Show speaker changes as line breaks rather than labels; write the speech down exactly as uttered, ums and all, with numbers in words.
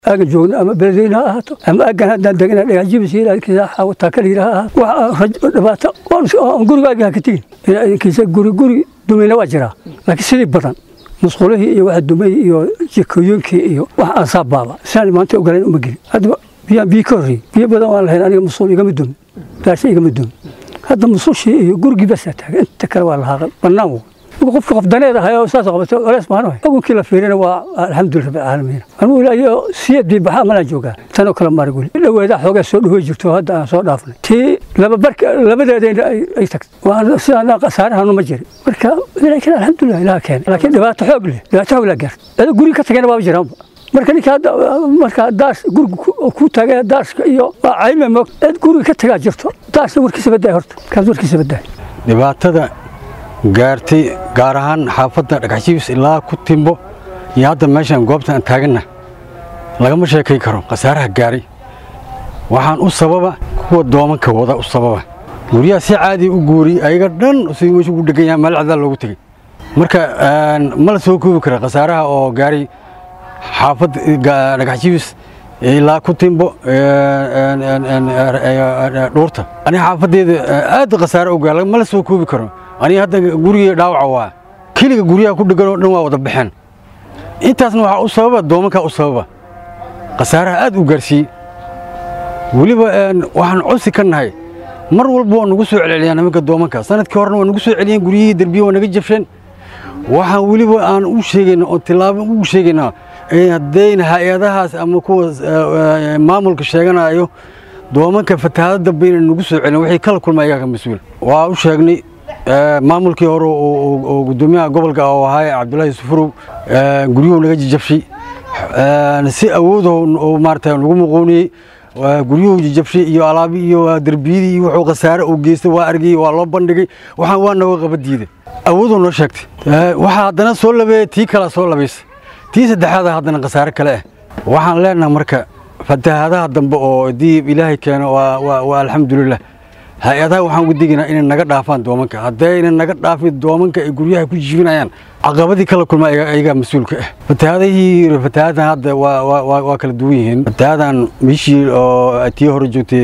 أجا جونا أما بلدينا هاتو أما أجا هذا دقنا لعجيب سير كذا حاول تاكليها ورجل بات ونقول أجا كتير كذا قولي قولي دمينا وجرا لكن سيد بدن مسؤوله إيه واحد دمي يكوينك إيه واحد أصاب بابا سالم أنت وقالين أمجري هذا بيا بيكوري بيا بدن والله أنا مسؤول يقمدون لا شيء يقمدون هذا مسؤول شيء قولي بس أنت كلام الله بنامو وقف قف دنيا هاي أستاذ قبته ولا اسمه أقول كلا فيرنا والحمد لله رب العالمين أنا أقول أيه سيد دي بحال ما نجوجا تانو كلام ما يقول لو إذا حوجا سود هو جبته هذا صار دافن تي لما برك لما ده أي تك وأنا أنا قصار هانو مجري برك لكن الحمد لله لكن لكن ده تحوج له ده تحوج له جر هذا قولي كتجنا باب جرام markani ka marka daas guriga ku tagay daaska iyo ayma moog dad guriga ka tagaa jirto daas warkiisa baday horta kaas warkiisa baday
dhibaatada gaartay gaar ahaan xaafadda dhagaxjiis ilaa ku timbo iyo hadda meeshan goobta aan taagana lagama sheekay karo qasaaraha gaaray waxaan u sababa kuwa doomanka wada u sababa guriyaha si caadi u guuri ayaga dhan si uu ugu dhagan meel cad loogu tagay marka ma la soo koobi karo qasaaraha oo gaaray xaafad dhagaxjiis ilaa ku timbo dhurta ani xaafadeeda aad qasaar u gaar ma la soo koobi karo ani hadda guriga dhaawac waa kiliga guriyaha ku dhagan oo dhan waa wada baxeen intaasna waxa u sababa doomanka u sababa qasaaraha aad u gaarsiiyay waliba waxaan codsi ka nahay mar walba oo nagu soo celceliyaan nimanka doomanka sanadkii horena waa nagu soo celiyeen guriyihii darbiyo waa naga jabsheen waxaan waliba aan u sheegayna oo tilaabo ugu sheegayna haddayna hay-adahaas ama kuwa maamulka sheeganayo doomanka fatahaadda bayna nagu soo celin wixii kala kulmay ayaga mas'uul waa u sheegnay maamulkii hore oo gudoomiyaha gobolka oo ahaa Cabdullaahi Sufurow guriyuhu naga jabshay si awood oo maartay lagu muqooniyay guriyuhu jabshay iyo alaabi iyo darbiyadii wuxuu qasaare u geystay waa argay waa loo bandhigay waxaan waa naga qabadiiday awood oo noo sheegtay waxa haddana soo labay tii kala soo labaysay tii saddexaad haddana qasaare kale ah waxaan leenahay marka fatahaadaha dambe oo diib ilaahay keeno waa waa alxamdulillah hay-adaha waxaan ugu digaynaa inay naga dhaafaan doomanka haddayna naga dhaafin doomanka ay guryaha ku jiifinayaan caqabadii kala kulma ayaga mas'uulka ah fatahaadihii fatahaadan hadda waa waa kala duwan yihiin fatahaadan meeshii oo tii hore joogtay